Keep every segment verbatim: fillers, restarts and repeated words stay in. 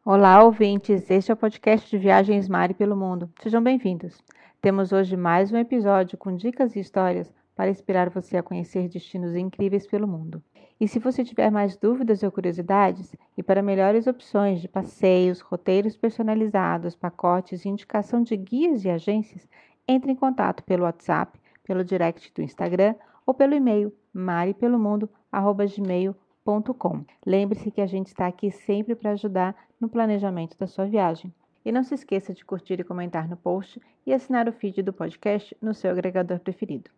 Olá, ouvintes! Este é o podcast de Viagens Mari pelo Mundo. Sejam bem-vindos. Temos hoje mais um episódio com dicas e histórias para inspirar você a conhecer destinos incríveis pelo mundo. E se você tiver mais dúvidas ou curiosidades, e para melhores opções de passeios, roteiros personalizados, pacotes e indicação de guias e agências, entre em contato pelo WhatsApp, pelo direct do Instagram ou pelo e-mail maripelomundo arroba gmail ponto com. Lembre-se que a gente está aqui sempre para ajudar no planejamento da sua viagem. E não se esqueça de curtir e comentar no post e assinar o feed do podcast no seu agregador preferido.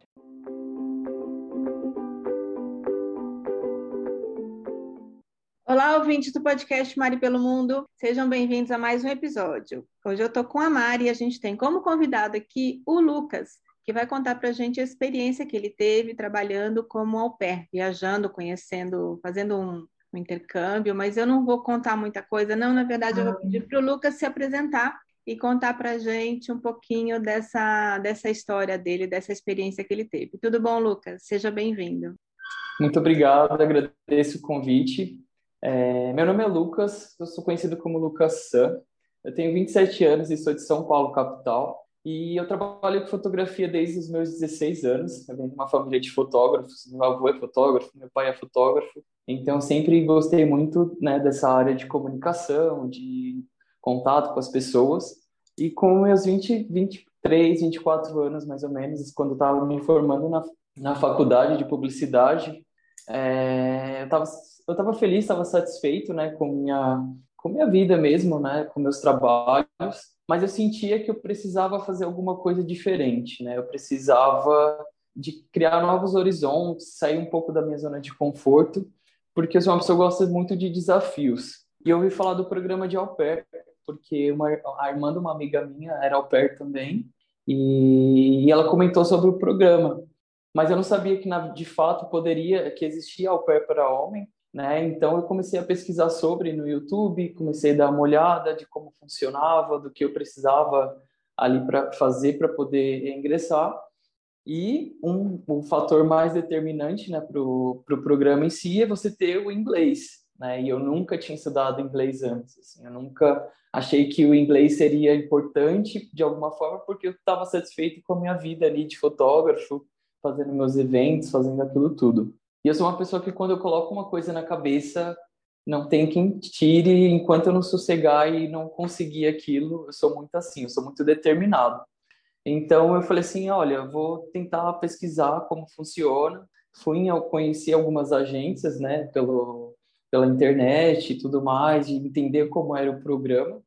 Olá, ouvintes do podcast Mari pelo Mundo, sejam bem-vindos a mais um episódio. Hoje eu estou com a Mari e a gente tem como convidado aqui o Lucas, que vai contar para a gente a experiência que ele teve trabalhando como au pair, viajando, conhecendo, fazendo um, um intercâmbio, mas eu não vou contar muita coisa, não, na verdade eu vou pedir para o Lucas se apresentar e contar para a gente um pouquinho dessa, dessa história dele, dessa experiência que ele teve. Tudo bom, Lucas? Seja bem-vindo. Muito obrigado, agradeço o convite. É, meu nome é Lucas, eu sou conhecido como Lucas San. Eu tenho vinte e sete anos e sou de São Paulo, capital. E eu trabalho com fotografia desde os meus dezesseis anos. Eu venho de uma família de fotógrafos. Meu avô é fotógrafo, meu pai é fotógrafo. Então, sempre gostei muito, né, dessa área de comunicação, de contato com as pessoas. E com meus vinte, vinte e três, vinte e quatro anos, mais ou menos, quando eu estava me formando na, na faculdade de publicidade, é, eu estava eu tava feliz, estava satisfeito, né, com minha, com minha vida mesmo, né, com meus trabalhos, mas eu sentia que eu precisava fazer alguma coisa diferente, né, eu precisava de criar novos horizontes, sair um pouco da minha zona de conforto, porque eu sou uma pessoa que gosta muito de desafios. E eu ouvi falar do programa de au pair, porque uma, a irmã de uma amiga minha era au pair também, e, e ela comentou sobre o programa, mas eu não sabia que na, de fato poderia, que existia au pair para homem, né? Então eu comecei a pesquisar sobre no YouTube, comecei a dar uma olhada de como funcionava, do que eu precisava ali para fazer para poder ingressar. E um, um fator mais determinante, né, para o pro programa em si é você ter o inglês, né? E eu nunca tinha estudado inglês antes, assim, eu nunca achei que o inglês seria importante de alguma forma, porque eu estava satisfeito com a minha vida ali de fotógrafo, fazendo meus eventos, fazendo aquilo tudo. E eu sou uma pessoa que quando eu coloco uma coisa na cabeça, não tem quem tire enquanto eu não sossegar e não conseguir aquilo. Eu sou muito assim, eu sou muito determinado. Então eu falei assim, olha, eu vou tentar pesquisar como funciona. Fui ao conhecer algumas agências, né, pelo, pela internet e tudo mais, e entender como era o programa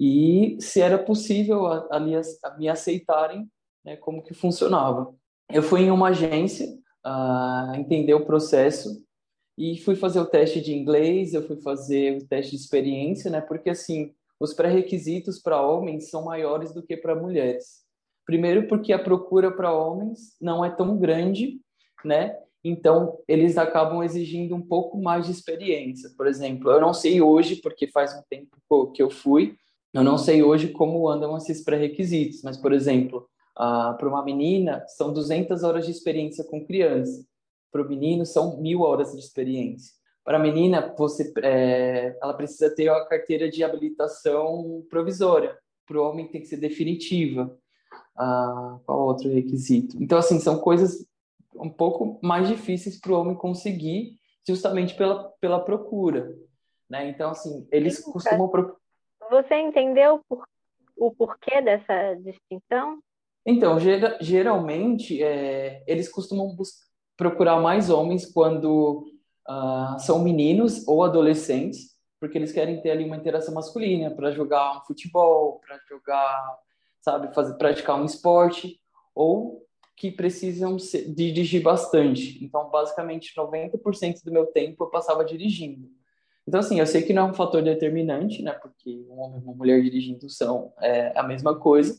e se era possível a- ali as- a me aceitarem, né, como que funcionava. Eu fui em uma agência, ah, entender o processo e fui fazer o teste de inglês, eu fui fazer o teste de experiência, né, porque assim, os pré-requisitos para homens são maiores do que para mulheres. Primeiro, porque a procura para homens não é tão grande, né? Então, eles acabam exigindo um pouco mais de experiência. Por exemplo, eu não sei hoje, porque faz um tempo que eu fui, eu não sei hoje como andam esses pré-requisitos, mas, por exemplo, ah, para uma menina, são duzentas horas de experiência com criança. Para o menino, são mil horas de experiência. Para a menina, você, é, ela precisa ter a carteira de habilitação provisória. Para o homem, tem que ser definitiva. Ah, qual outro requisito? Então, assim, são coisas um pouco mais difíceis para o homem conseguir, justamente pela, pela procura, né? Então, assim, E, eles Lucas, costumam... Pro... você entendeu por- o porquê dessa distinção? Então, gera- geralmente, é, eles costumam bus- procurar mais homens quando ah, são meninos ou adolescentes, porque eles querem ter ali uma interação masculina para jogar um futebol, para jogar, sabe, fazer, praticar um esporte, ou que precisam se- dirigir bastante. Então, basicamente, noventa por cento do meu tempo eu passava dirigindo. Então, assim, eu sei que não é um fator determinante, né, porque um homem e uma mulher dirigindo são é, a mesma coisa,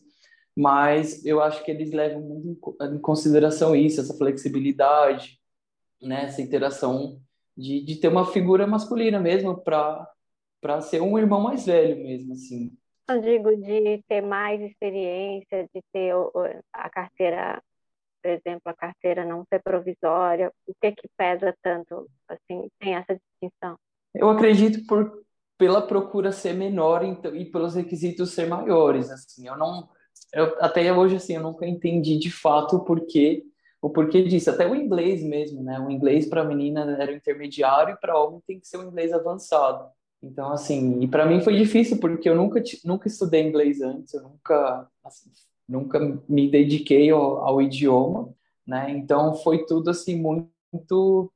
mas eu acho que eles levam muito em co- em consideração isso, essa flexibilidade, né, essa interação de, de ter uma figura masculina mesmo para para ser um irmão mais velho mesmo, assim. Eu digo de ter mais experiência, de ter o- o- a carteira, por exemplo, a carteira não ser provisória. O que que pesa tanto, assim, tem essa distinção? Eu acredito por pela procura ser menor então, e pelos requisitos ser maiores, assim, eu não, eu, até hoje, assim, eu nunca entendi de fato o porquê, o porquê disso, até o inglês mesmo, né, o inglês para menina era o intermediário e para homem tem que ser o inglês avançado, então, assim, e para mim foi difícil, porque eu nunca, ti- nunca estudei inglês antes, eu nunca, assim, nunca me dediquei ao, ao idioma, né, então foi tudo, assim, muito,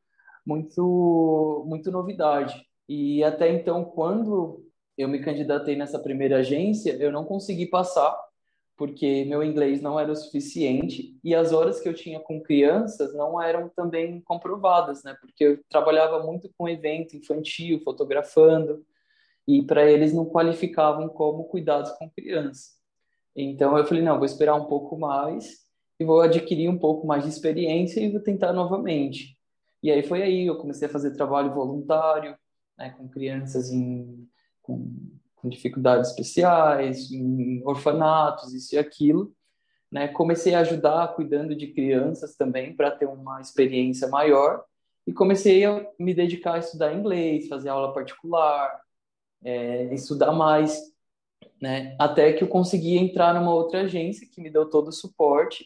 muito, muito novidade. E até então, quando eu me candidatei nessa primeira agência, eu não consegui passar, porque meu inglês não era o suficiente e as horas que eu tinha com crianças não eram também comprovadas, né? Porque eu trabalhava muito com evento infantil, fotografando, e para eles não qualificavam como cuidados com criança. Então eu falei, não, vou esperar um pouco mais e vou adquirir um pouco mais de experiência e vou tentar novamente. E aí foi aí, eu comecei a fazer trabalho voluntário, né, com crianças em, com, com dificuldades especiais, em orfanatos, isso e aquilo, né? Comecei a ajudar cuidando de crianças também para ter uma experiência maior e comecei a me dedicar a estudar inglês, fazer aula particular, eh, estudar mais, né? Até que eu consegui entrar numa outra agência que me deu todo o suporte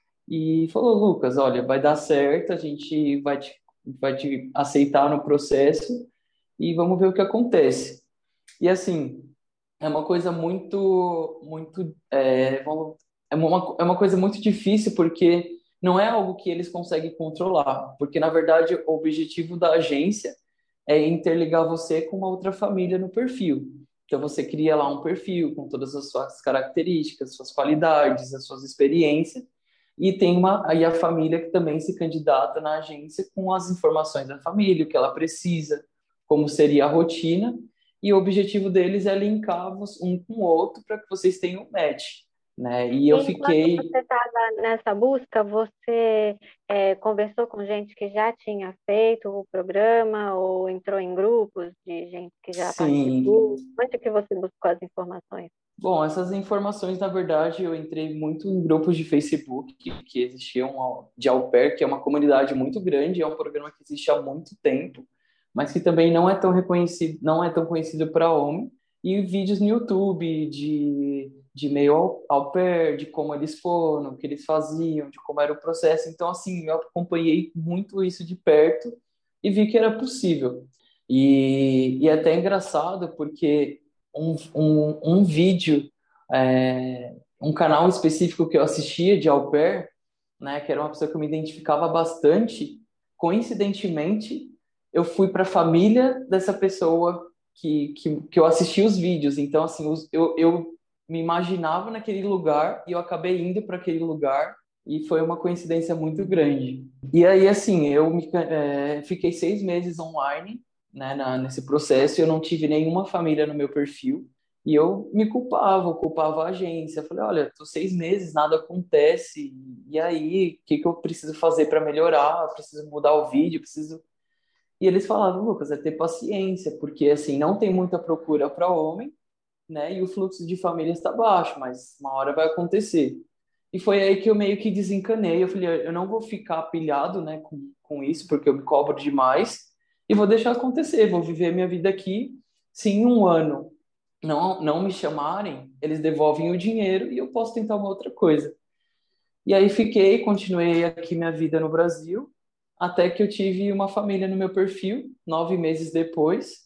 e falou, Lucas, olha, vai dar certo, a gente vai te, vai te aceitar no processo e vamos ver o que acontece. E assim, é uma coisa muito, muito, é, vamos- é uma, é uma coisa muito difícil porque não é algo que eles conseguem controlar, porque na verdade o objetivo da agência é interligar você com uma outra família no perfil. Então você cria lá um perfil com todas as suas características, suas qualidades, as suas experiências, e tem uma aí a família que também se candidata na agência com as informações da família, o que ela precisa, como seria a rotina, e o objetivo deles é linkar vos- um com o outro para que vocês tenham um match, né? E eu Enquanto fiquei, você estava nessa busca, você é, conversou com gente que já tinha feito o programa ou entrou em grupos de gente que já sim. participou? Onde que você buscou as informações? Bom, essas informações, na verdade, eu entrei muito em grupos de Facebook que, que existiam ao- de Au Pair, que é uma comunidade muito grande, é um programa que existe há muito tempo, mas que também não é tão reconhecido, não é tão conhecido para homem, e vídeos no YouTube de, de meio au, au pair, de como eles foram, o que eles faziam, de como era o processo. Então, assim, eu acompanhei muito isso de perto e vi que era possível. E, e é até engraçado porque um, um, um vídeo, é, um canal específico que eu assistia de au pair, né, que era uma pessoa que eu me identificava bastante, coincidentemente, eu fui para a família dessa pessoa que, que, que eu assisti os vídeos. Então, assim, os- eu, eu me imaginava naquele lugar e eu acabei indo para aquele lugar e foi uma coincidência muito grande. E aí, assim, eu me, é, fiquei seis meses online, né, na, nesse processo, eu não tive nenhuma família no meu perfil, e eu me culpava, eu culpava a agência. Eu falei, olha, tô seis meses, nada acontece, e aí, o que que eu preciso fazer para melhorar? Eu preciso mudar o vídeo, preciso... E eles falavam, Lucas, é ter paciência, porque, assim, não tem muita procura para homem, né, e o fluxo de família está baixo, mas uma hora vai acontecer. E foi aí que eu meio que desencanei. Eu falei, eu não vou ficar pilhado, né, com, com isso, porque eu me cobro demais, e vou deixar acontecer, vou viver minha vida aqui. Se em um ano não, não me chamarem, eles devolvem o dinheiro e eu posso tentar uma outra coisa. E aí fiquei, continuei aqui minha vida no Brasil, até que eu tive uma família no meu perfil, nove meses depois,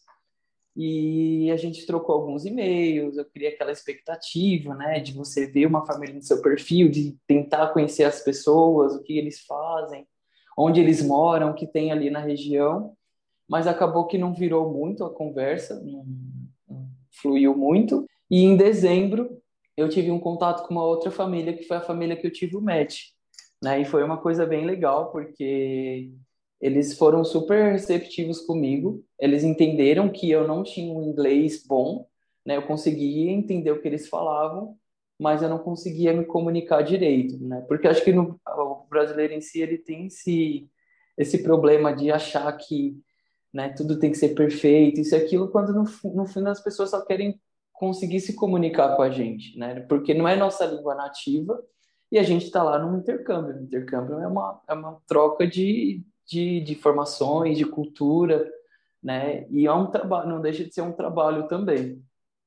e a gente trocou alguns e-mails, eu criei aquela expectativa, né, de você ver uma família no seu perfil, de tentar conhecer as pessoas, o que eles fazem, onde eles moram, o que tem ali na região, mas acabou que não virou muito a conversa, não, não fluiu muito, e em dezembro eu tive um contato com uma outra família, que foi a família que eu tive o match, né, e foi uma coisa bem legal, porque eles foram super receptivos comigo. Eles entenderam que eu não tinha um inglês bom, né? Eu conseguia entender o que eles falavam, mas eu não conseguia me comunicar direito, né? Porque acho que no, o brasileiro em si ele tem esse esse problema de achar que, né, tudo tem que ser perfeito, isso e aquilo, quando no, fu- no fim as pessoas só querem conseguir se comunicar com a gente, né? Porque não é nossa língua nativa e a gente está lá num intercâmbio. O intercâmbio é uma, é uma troca de, de, de informações, de cultura, né? E é um trabalho, não deixa de ser um trabalho também.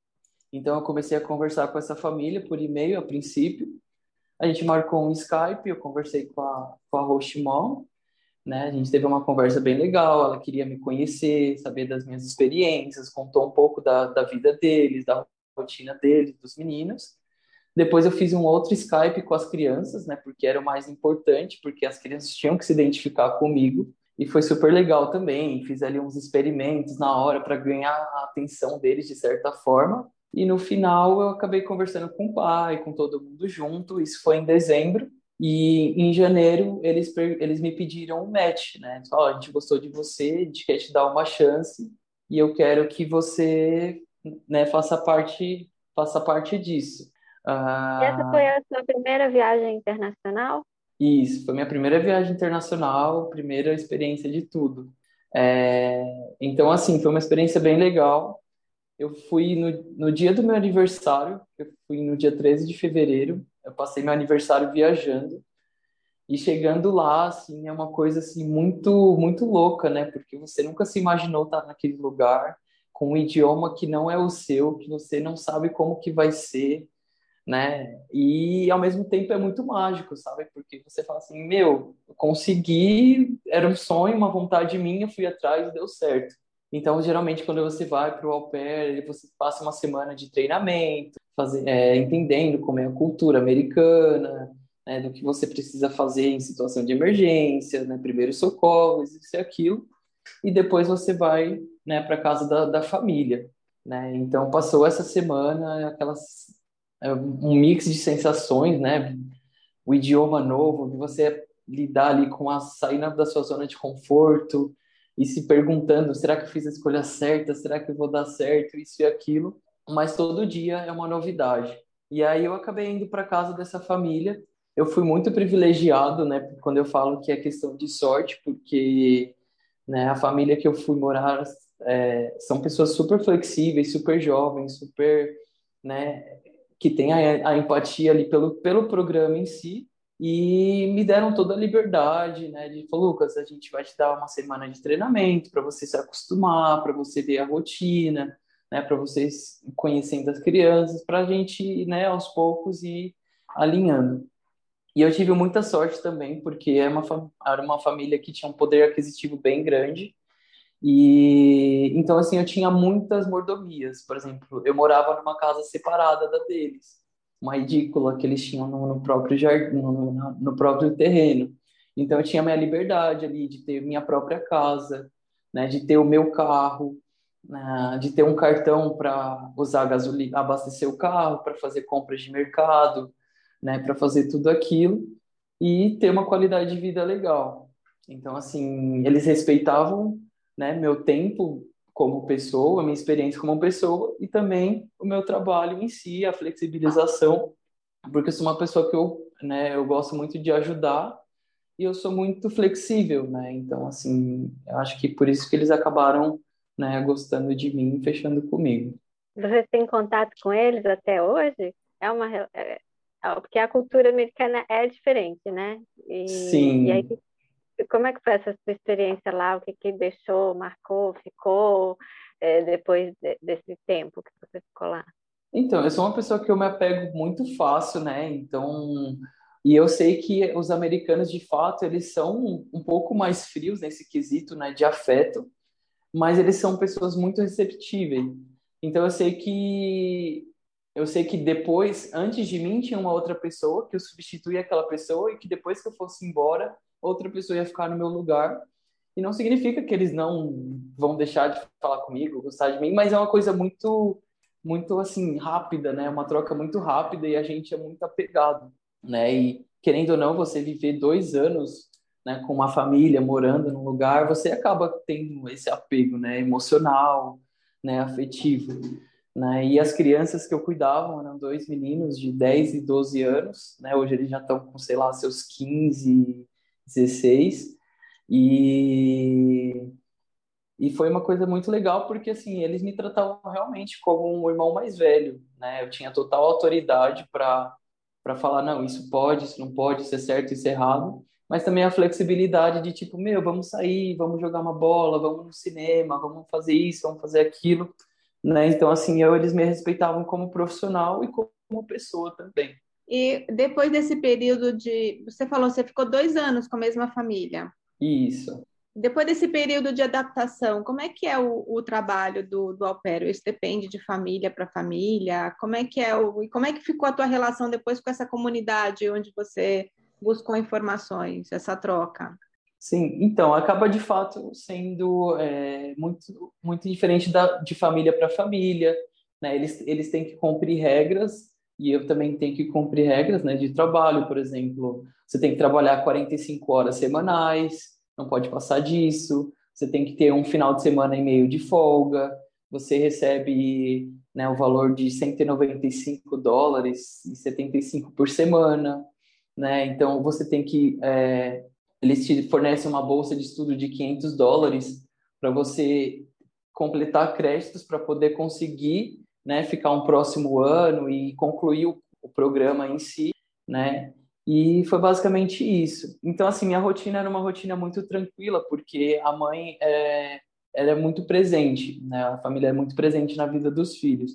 Então eu comecei a conversar com essa família por e-mail a princípio. A gente marcou um Skype, eu conversei com a, com a host mom, né? A gente teve uma conversa bem legal, ela queria me conhecer, saber das minhas experiências, contou um pouco da, da vida deles, da rotina deles, dos meninos. Depois eu fiz um outro Skype com as crianças, né? Porque era o mais importante, porque as crianças tinham que se identificar comigo. E foi super legal também. Fiz ali uns experimentos na hora para ganhar a atenção deles de certa forma. E no final eu acabei conversando com o pai, com todo mundo junto. Isso foi em dezembro. E em janeiro eles, eles me pediram um match, né? Eles falaram, "Ó, a gente gostou de você, a gente quer te dar uma chance e eu quero que você, né, faça parte, faça parte disso." Essa foi Ah, a sua primeira viagem internacional? isso, foi minha primeira viagem internacional, primeira experiência de tudo. É, então, assim, foi uma experiência bem legal. Eu fui no, no dia do meu aniversário, eu fui no dia treze de fevereiro, eu passei meu aniversário viajando. E chegando lá, assim, é uma coisa assim muito muito louca, né? Porque você nunca se imaginou estar naquele lugar com um idioma que não é o seu, que você não sabe como que vai ser, né? E ao mesmo tempo é muito mágico, sabe? Porque você fala assim, meu, eu consegui, era um sonho, uma vontade minha, fui atrás e deu certo. Então, geralmente, quando você vai para o au pair, você passa uma semana de treinamento, fazer, é, entendendo como é a cultura americana, né, do que você precisa fazer em situação de emergência, né, primeiros socorros, isso e aquilo, e depois você vai, né, para casa da, da família, né? Então, passou essa semana, aquelas é um mix de sensações, né? O idioma novo, de você lidar ali com a saindo da sua zona de conforto e se perguntando, será que eu fiz a escolha certa? Será que eu vou dar certo? Isso e aquilo. Mas todo dia é uma novidade. E aí eu acabei indo para casa dessa família. Eu fui muito privilegiado, né? Quando eu falo que é questão de sorte, porque, né, a família que eu fui morar é, são pessoas super flexíveis, super jovens, super, né, que tem a, a empatia ali pelo, pelo programa em si, e me deram toda a liberdade, né, de falar, Lucas, a gente vai te dar uma semana de treinamento para você se acostumar, para você ver a rotina, né, para vocês conhecendo as crianças, para a gente, né, aos poucos ir alinhando. E eu tive muita sorte também, porque é uma, fa- era uma família que tinha um poder aquisitivo bem grande, e então, assim, eu tinha muitas mordomias. Por exemplo, eu morava numa casa separada da deles, uma edícula que eles tinham no, no próprio jardim, no, no, no próprio terreno. Então, eu tinha minha liberdade ali de ter minha própria casa, né, de ter o meu carro, né, de ter um cartão para usar gasolina, abastecer o carro, para fazer compras de mercado, né, para fazer tudo aquilo e ter uma qualidade de vida legal. Então, assim, eles respeitavam, né, meu tempo como pessoa, a minha experiência como pessoa e também o meu trabalho em si, a flexibilização, porque eu sou uma pessoa que eu, né, eu gosto muito de ajudar e eu sou muito flexível, né? Então, assim, eu acho que por isso que eles acabaram, né, gostando de mim e fechando comigo. Você tem contato com eles até hoje? É uma, re- é- é- porque a cultura americana é diferente, né? E, e aí, Sim. como é que foi essa sua experiência lá? O que que deixou, marcou, ficou, é, depois de- desse tempo que você ficou lá? Então, eu sou uma pessoa que eu me apego muito fácil, né? Então, e eu sei que os americanos, de fato, eles são um, um pouco mais frios nesse quesito, né, de afeto, mas eles são pessoas muito receptíveis. Então, eu sei que eu sei que depois, antes de mim, tinha uma outra pessoa que eu substituía aquela pessoa e que depois que eu fosse embora, outra pessoa ia ficar no meu lugar. E não significa que eles não vão deixar de falar comigo, gostar de mim, mas é uma coisa muito, muito assim, rápida, né? Uma troca muito rápida e a gente é muito apegado, né? E querendo ou não, você viver dois anos, né, com uma família, morando num lugar, você acaba tendo esse apego, né, emocional, né, afetivo, né? E as crianças que eu cuidava eram dois meninos de dez e doze anos, né? Hoje eles já estão com, sei lá, seus quinze, dezesseis. E, e foi uma coisa muito legal porque assim, eles me tratavam realmente como um irmão mais velho, né? Eu tinha total autoridade para para falar, não, isso pode, isso não pode, isso é certo, isso é errado. mas também a flexibilidade de tipo, meu, vamos sair, vamos jogar uma bola, vamos no cinema, vamos fazer isso, vamos fazer aquilo, né? Então, assim, eu, eles me respeitavam como profissional e como pessoa também. E depois desse período de, você falou, você ficou dois anos com a mesma família. Isso. Depois desse período de adaptação, como é que é o, o trabalho do, do au pair? Isso depende de família para família? Como é que é o, e como é que ficou a tua relação depois com essa comunidade onde você buscou informações, essa troca? Sim, então, acaba de fato sendo é, muito, muito diferente da, de família para família, né? Eles, eles têm que cumprir regras, e eu também tenho que cumprir regras, né, de trabalho, por exemplo. Você tem que trabalhar quarenta e cinco horas semanais, não pode passar disso. Você tem que ter um final de semana e meio de folga. Você recebe, né, o valor de cento e noventa e cinco dólares e setenta e cinco por semana, né? Então, você tem que... é, eles te fornecem uma bolsa de estudo de quinhentos dólares para você completar créditos para poder conseguir, né, ficar um próximo ano e concluir o, o programa em si, né? E foi basicamente isso. Então, assim, minha rotina era uma rotina muito tranquila, porque a mãe é, ela é muito presente, né? A família é muito presente na vida dos filhos.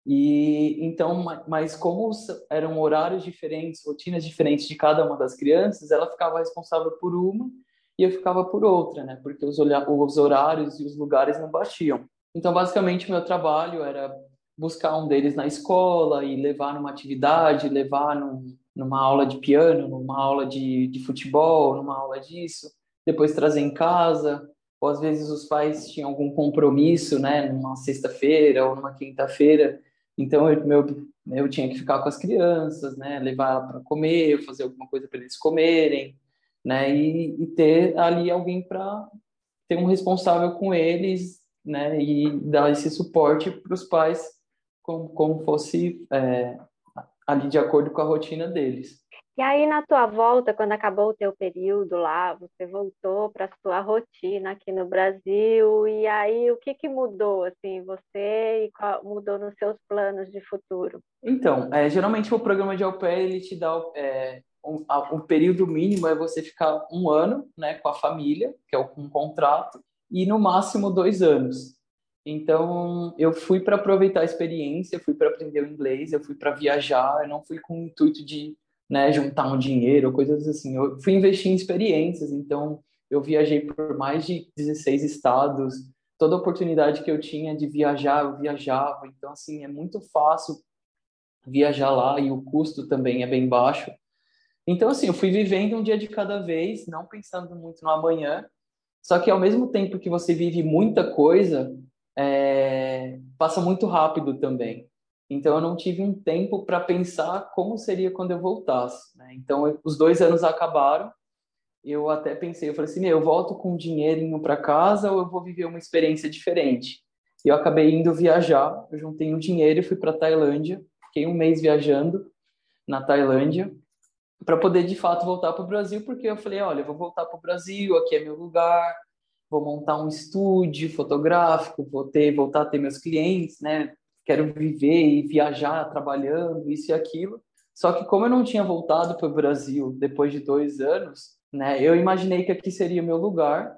E então, mas como eram horários diferentes, rotinas diferentes de cada uma das crianças, ela ficava responsável por uma e eu ficava por outra, né? Porque os, os horários e os lugares não batiam. Então, basicamente, meu trabalho era buscar um deles na escola e levar numa atividade, levar num, numa aula de piano, numa aula de, de futebol, numa aula disso, depois trazer em casa, ou às vezes os pais tinham algum compromisso, né? Numa sexta-feira ou numa quinta-feira, então, eu, meu, eu tinha que ficar com as crianças, né? Levar para comer, fazer alguma coisa para eles comerem, né? E, e ter ali alguém para ter um responsável com eles, né? E dar esse suporte para os pais, como, como fosse é, ali de acordo com a rotina deles. E aí, na tua volta, quando acabou o teu período lá, você voltou para a sua rotina aqui no Brasil, e aí o que que mudou, assim, você e qual, mudou nos seus planos de futuro? Então, é, geralmente o programa de au pair, ele te dá é, um, a- um período mínimo é você ficar um ano, né, com a família, que é um contrato, e no máximo dois anos. Então, eu fui para aproveitar a experiência, fui para aprender o inglês, eu fui para viajar, eu não fui com o intuito de, né, juntar um dinheiro, coisas assim. Eu fui investir em experiências, então eu viajei por mais de dezesseis estados, toda oportunidade que eu tinha de viajar, eu viajava. Então, assim, é muito fácil viajar lá e o custo também é bem baixo. Então, assim, eu fui vivendo um dia de cada vez, não pensando muito no amanhã. Só que ao mesmo tempo que você vive muita coisa, é, passa muito rápido também. Então, eu não tive um tempo para pensar como seria quando eu voltasse, né? Então, eu- os dois anos acabaram. Eu até pensei, eu falei assim, meu, eu volto com um dinheirinho para casa ou eu vou viver uma experiência diferente? E eu acabei indo viajar. Eu juntei um dinheiro e fui para Tailândia. Fiquei um mês viajando na Tailândia para poder de fato voltar para o Brasil, porque eu falei, olha, eu vou voltar para o Brasil, aqui é meu lugar, vou montar um estúdio fotográfico, vou ter, voltar a ter meus clientes, né? Quero viver e viajar trabalhando, isso e aquilo. Só que como eu não tinha voltado para o Brasil depois de dois anos, né? Eu imaginei que aqui seria o meu lugar,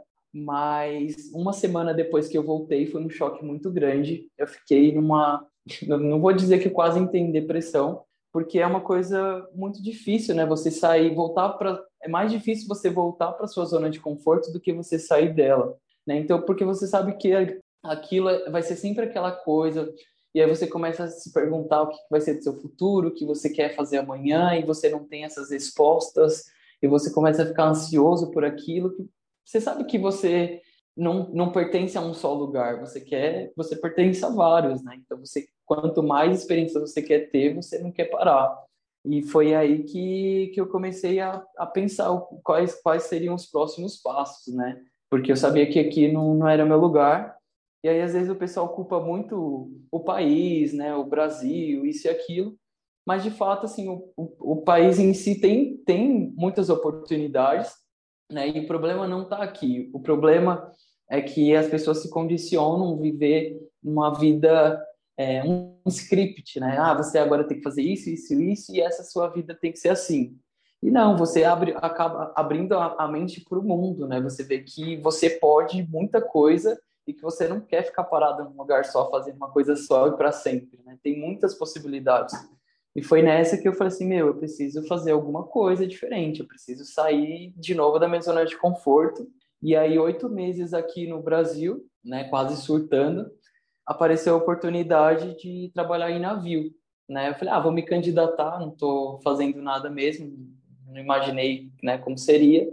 mas uma semana depois que eu voltei foi um choque muito grande. Eu fiquei numa, não vou dizer que eu quase entrei em depressão, porque é uma coisa muito difícil, né? Você sair, voltar para, é mais difícil você voltar para sua zona de conforto do que você sair dela, né? Então, porque você sabe que aquilo é- vai ser sempre aquela coisa, e aí você começa a se perguntar o que vai ser do seu futuro, o que você quer fazer amanhã, e você não tem essas respostas, e você começa a ficar ansioso por aquilo. que- Você sabe que você não, não pertence a um só lugar, você quer, você pertence a vários, né? Então, você, quanto mais experiência você quer ter, você não quer parar. E foi aí que, que eu comecei a, a pensar o- quais, quais seriam os próximos passos, né? Porque eu sabia que aqui não, não era meu lugar. E aí, às vezes, o pessoal culpa muito o país, né? O Brasil, isso e aquilo. Mas, de fato, assim, o, o, o país em si tem, tem muitas oportunidades, né? E o problema não está aqui. O problema é que as pessoas se condicionam a viver uma vida, é, um, um script, né? Ah, você agora tem que fazer isso, isso, isso, e essa sua vida tem que ser assim. E não, você abre, acaba abrindo a, a mente para o mundo, né? Você vê que você pode muita coisa e que você não quer ficar parado num lugar só, fazendo uma coisa só e para sempre, né? Tem muitas possibilidades. E foi nessa que eu falei assim, meu, eu preciso fazer alguma coisa diferente, eu preciso sair de novo da minha zona de conforto. E aí, oito meses aqui no Brasil, né, quase surtando, apareceu a oportunidade de trabalhar em navio, né? Eu falei, ah, vou me candidatar, não estou fazendo nada mesmo, não imaginei, né, como seria.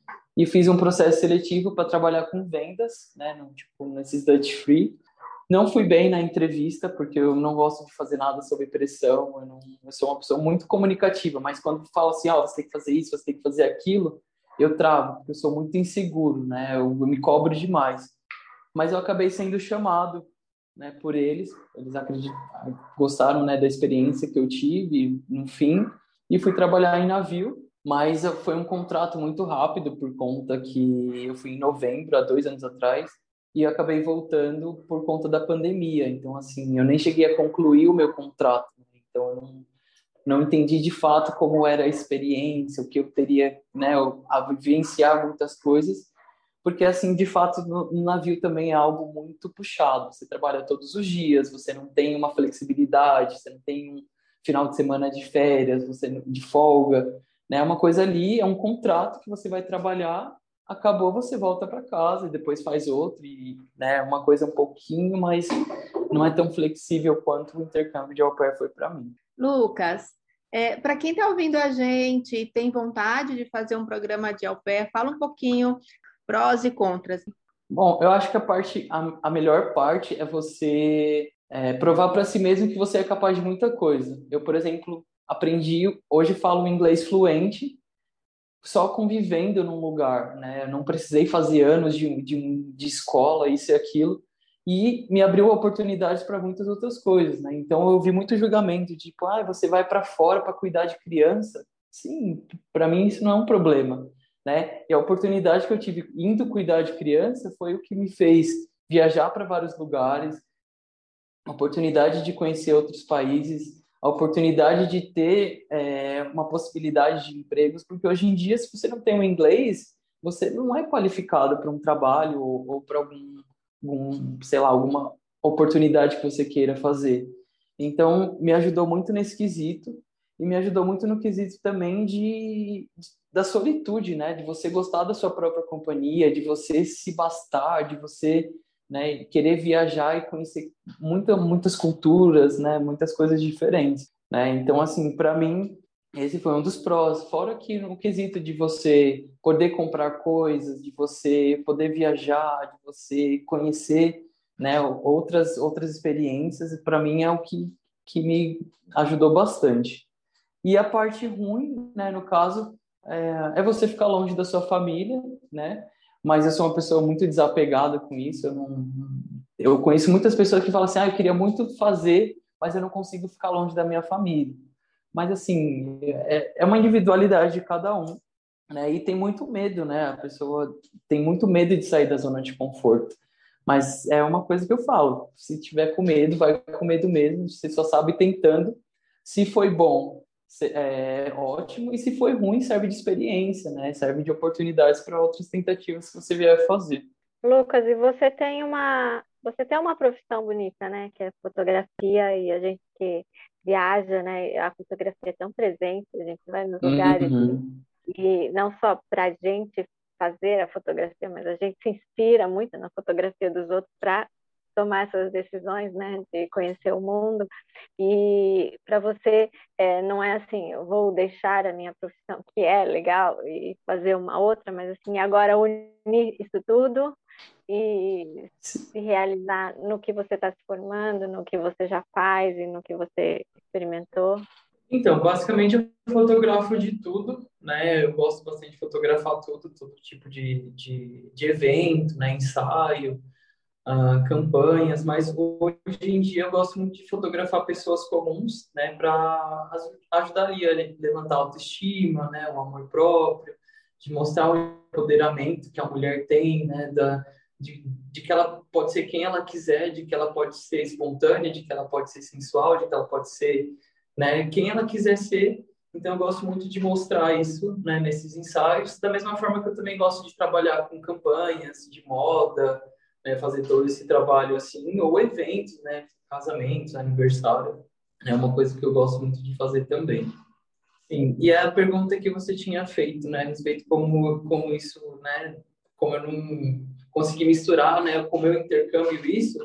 E fiz um processo seletivo para trabalhar com vendas, né, no, tipo, nesses Dutch Free. Não fui bem na entrevista, porque eu não gosto de fazer nada sob pressão, eu, não, eu sou uma pessoa muito comunicativa, mas quando fala assim, ó, oh, você tem que fazer isso, você tem que fazer aquilo, eu travo, porque eu sou muito inseguro, né, eu, eu me cobro demais. Mas eu acabei sendo chamado, né, por eles, eles acreditam, gostaram, né, da experiência que eu tive, no fim, e fui trabalhar em navio, mas foi um contrato muito rápido, por conta que eu fui em novembro, há dois anos atrás, e eu acabei voltando por conta da pandemia. Então, assim, eu nem cheguei a concluir o meu contrato, né? Então eu não, não entendi de fato como era a experiência, o que eu teria, né, a vivenciar muitas coisas, porque, assim, de fato, no, no navio também é algo muito puxado. Você trabalha todos os dias, você não tem uma flexibilidade, você não tem um final de semana de férias, você de folga, né? Uma coisa ali, é um contrato que você vai trabalhar, acabou, você volta para casa e depois faz outro, e, né, uma coisa um pouquinho, mas não é tão flexível quanto o intercâmbio de au pair foi para mim. Lucas, é, para quem está ouvindo a gente e tem vontade de fazer um programa de au pair, fala um pouquinho prós e contras. Bom, eu acho que a parte, a, a melhor parte é você é, provar para si mesmo que você é capaz de muita coisa. Eu, por exemplo, aprendi, hoje falo inglês fluente, só convivendo num lugar, né? Eu não precisei fazer anos de, de, de escola, isso e aquilo, e me abriu oportunidades para muitas outras coisas, né? Então eu vi muito julgamento, tipo, ah, você vai para fora para cuidar de criança? Sim, para mim isso não é um problema, né? E a oportunidade que eu tive indo cuidar de criança foi o que me fez viajar para vários lugares, a oportunidade de conhecer outros países, a oportunidade de ter é, uma possibilidade de empregos, porque hoje em dia, se você não tem o inglês, você não é qualificado para um trabalho ou, ou para algum, algum, sei lá, alguma oportunidade que você queira fazer. Então, me ajudou muito nesse quesito e me ajudou muito no quesito também de, da solitude, né? De você gostar da sua própria companhia, de você se bastar, de você, né, querer viajar e conhecer muita, muitas culturas, né, muitas coisas diferentes, né? Então, assim, para mim, esse foi um dos prós. Fora que no quesito de você poder comprar coisas, de você poder viajar, de você conhecer, né, outras outras experiências, para mim é o que que me ajudou bastante. E a parte ruim, né, no caso, é, é você ficar longe da sua família, né? Mas eu sou uma pessoa muito desapegada com isso. Eu, não, eu conheço muitas pessoas que falam assim, ah, eu queria muito fazer, mas eu não consigo ficar longe da minha família. Mas, assim, é, é uma individualidade de cada um, né? E tem muito medo, né? A pessoa tem muito medo de sair da zona de conforto. Mas é uma coisa que eu falo, se tiver com medo, vai com medo mesmo, você só sabe tentando. Se foi bom, é ótimo, e se foi ruim, serve de experiência, né? Serve de oportunidades para outras tentativas que você vier fazer. Lucas, e você tem uma, você tem uma profissão bonita, né? Que é fotografia, e a gente que viaja, né? A fotografia é tão presente, a gente vai nos lugares Uhum. e não só para a gente fazer a fotografia, mas a gente se inspira muito na fotografia dos outros para tomar essas decisões, né, de conhecer o mundo. E para você, é, não é assim, eu vou deixar a minha profissão, que é legal, e fazer uma outra, mas assim, agora unir isso tudo e se realizar no que você está se formando, no que você já faz e no que você experimentou. Então, basicamente eu fotografo de tudo, né? Eu gosto bastante de fotografar tudo, todo tipo de, de, de evento, né? Ensaio, ah, campanhas, mas hoje em dia eu gosto muito de fotografar pessoas comuns, né? Para ajudar ali a levantar a autoestima, né? O amor próprio, de mostrar o empoderamento que a mulher tem, né? Da, de, de que ela pode ser quem ela quiser, de que ela pode ser espontânea, de que ela pode ser sensual, de que ela pode ser, né, quem ela quiser ser, Então, eu gosto muito de mostrar isso, né, nesses ensaios, da mesma forma que eu também gosto de trabalhar com campanhas de moda, né, fazer todo esse trabalho assim, ou eventos, né, casamentos, aniversário, é uma coisa que eu gosto muito de fazer também. Sim, e a pergunta que você tinha feito, né, a respeito como como isso, né, como eu não consegui misturar, né, como eu intercâmbio isso,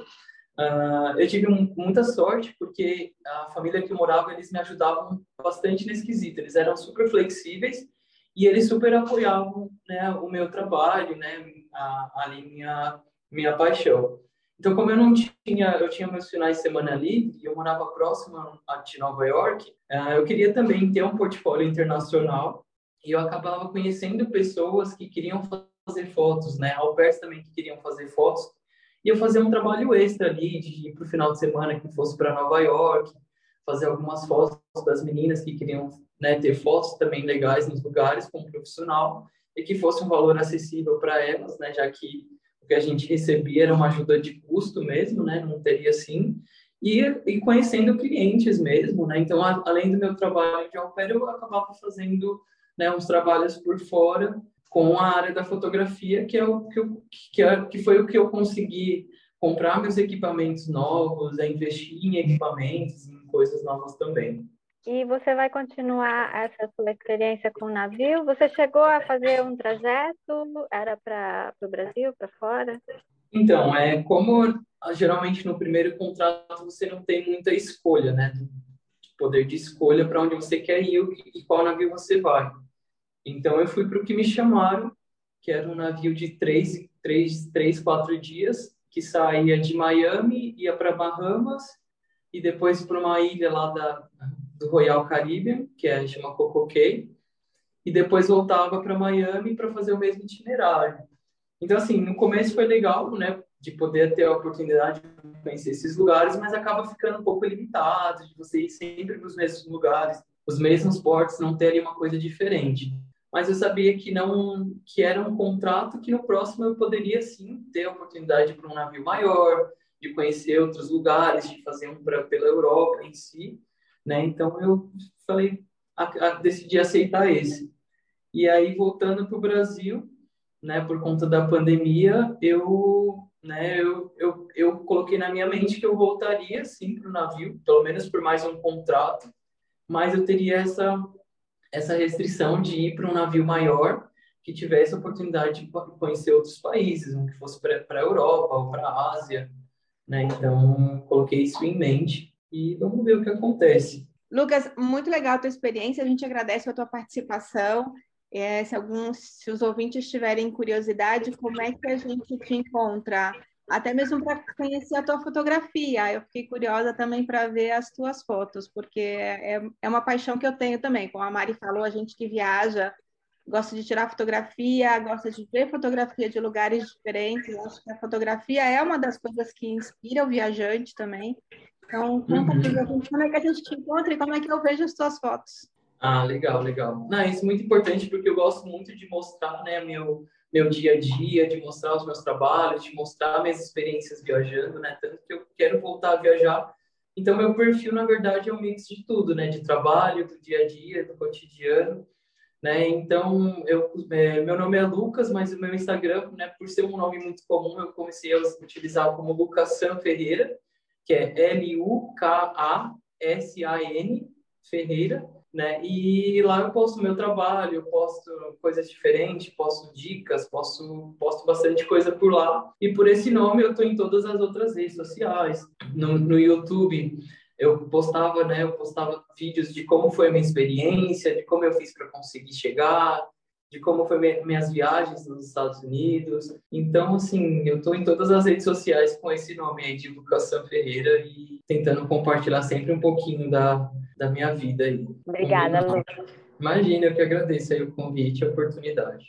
uh, eu tive um, muita sorte porque a família que eu morava, eles me ajudavam bastante nesse quesito, eles eram super flexíveis e eles super apoiavam, né, o meu trabalho, né, a, ali minha minha paixão. Então, como eu não tinha, eu tinha meus finais de semana livre e eu morava próximo a de Nova York, uh, eu queria também ter um portfólio internacional e eu acabava conhecendo pessoas que queriam fazer fotos, né, au pairs também que queriam fazer fotos, e eu fazia um trabalho extra ali de ir para o final de semana que fosse para Nova York, fazer algumas fotos das meninas que queriam, né, ter fotos também legais nos lugares como profissional e que fosse um valor acessível para elas, né, já que o que a gente recebia era uma ajuda de custo mesmo, né, não teria assim, e, e conhecendo clientes mesmo, né, então a, além do meu trabalho de au pair, eu acabava fazendo, né, uns trabalhos por fora com a área da fotografia, que é o que, eu, que, é, que foi o que eu consegui comprar meus equipamentos novos, é investir em equipamentos, em coisas novas também. E você vai continuar essa sua experiência com o navio? Você chegou a fazer um trajeto? Era para o Brasil, para fora? Então, é como geralmente no primeiro contrato você não tem muita escolha, né? Poder de escolha para onde você quer ir e qual navio você vai. Então, eu fui para o que me chamaram, que era um navio de três, três, três, quatro dias, que saía de Miami, ia para Bahamas, e depois para uma ilha lá da, do Royal Caribbean, que é, chama Coco Cay, e depois voltava para Miami para fazer o mesmo itinerário. Então, assim, no começo foi legal, né, de poder ter a oportunidade de conhecer esses lugares, mas acaba ficando um pouco limitado, de você ir sempre nos mesmos lugares, os mesmos portos, não terem uma coisa diferente. Mas eu sabia que não, que era um contrato que no próximo eu poderia sim ter a oportunidade para um navio maior, de conhecer outros lugares, de fazer um pra, pela Europa em si, né? Então eu falei, a, a, decidi aceitar esse. E aí voltando para o Brasil, né, por conta da pandemia, eu, né, eu, eu, eu coloquei na minha mente que eu voltaria sim para o navio, pelo menos por mais um contrato, mas eu teria essa essa restrição de ir para um navio maior que tivesse a oportunidade de conhecer outros países, um que fosse para a Europa ou para a Ásia, né? Então, coloquei isso em mente e vamos ver o que acontece. Lucas, muito legal a tua experiência, a gente agradece a tua participação. É, se alguns, se os ouvintes tiverem curiosidade, como é que a gente te encontra? Até mesmo para conhecer a tua fotografia. Eu fiquei curiosa também para ver as tuas fotos, porque é, é uma paixão que eu tenho também. Como a Mari falou, a gente que viaja, gosta de tirar fotografia, gosta de ver fotografia de lugares diferentes. Eu acho que a fotografia é uma das coisas que inspira o viajante também. Então, conta Uhum. pra gente como é que a gente te encontra e como é que eu vejo as tuas fotos. Ah, legal, legal. Não, isso é muito importante porque eu gosto muito de mostrar, né, meu, meu dia a dia, de mostrar os meus trabalhos, de mostrar minhas experiências viajando, né? Tanto que eu quero voltar a viajar. Então, meu perfil, na verdade, é um mix de tudo, né? De trabalho, do dia a dia, do cotidiano, né? Então, eu, é, meu nome é Lucas, mas o meu Instagram, né, por ser um nome muito comum, eu comecei a utilizar como Lucas San Ferreira, que é L U K A S A N Ferreira, né? E lá eu posto meu trabalho, eu posto coisas diferentes, posto dicas, posto, posto bastante coisa por lá. E por esse nome eu estou em todas as outras redes sociais. No, no YouTube eu postava, né? Eu postava vídeos de como foi a minha experiência, de como eu fiz para conseguir chegar, de como foi minha, minhas viagens nos Estados Unidos. Então, assim, eu estou em todas as redes sociais com esse nome aí de Lucas San Ferreira e tentando compartilhar sempre um pouquinho da, da minha vida aí. Obrigada, Lucas. Imagina, eu que agradeço aí o convite e a oportunidade.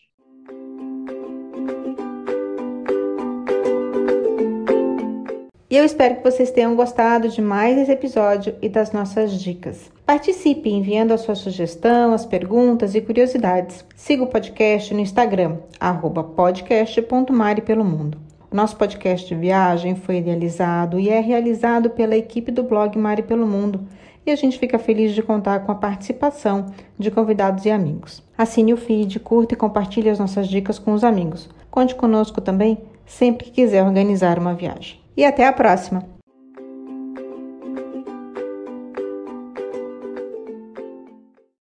E eu espero que vocês tenham gostado de mais esse episódio e das nossas dicas. Participe enviando a sua sugestão, as perguntas e curiosidades. Siga o podcast no Instagram, arroba podcast ponto mari pelo mundo. O nosso podcast de viagem foi idealizado e é realizado pela equipe do blog Mari pelo Mundo, e a gente fica feliz de contar com a participação de convidados e amigos. Assine o feed, curta e compartilhe as nossas dicas com os amigos. Conte conosco também sempre que quiser organizar uma viagem. E até a próxima!